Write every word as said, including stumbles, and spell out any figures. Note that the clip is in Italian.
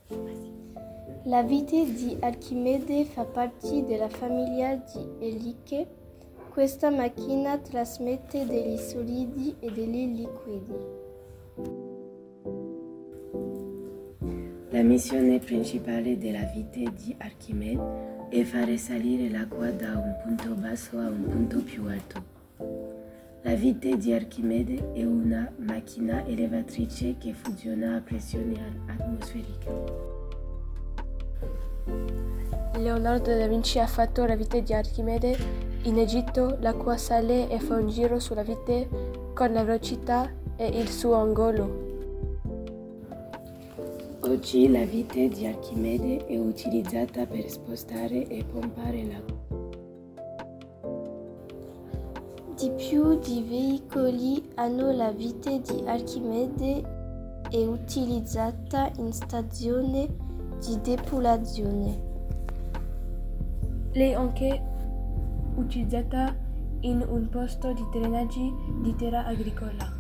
La vite di Archimede fa parte della famiglia di Eliche. Questa macchina trasmette degli solidi e degli liquidi. La missione principale della vite di Archimede è fare salire l'acqua da un punto basso a un punto più alto. La vite di Archimede è una macchina elevatrice che funziona a pressione atmosferica. Leonardo da Vinci ha fatto la vite di Archimede in Egitto. L'acqua sale e fa un giro sulla vite con la velocità e il suo angolo. Oggi la vite di Archimede è utilizzata per spostare e pompare l'acqua. Di più di veicoli hanno la vite di Archimede è utilizzata in stazione di depurazione. Lei è anche utilizzata in un posto di drenaggio di terra agricola.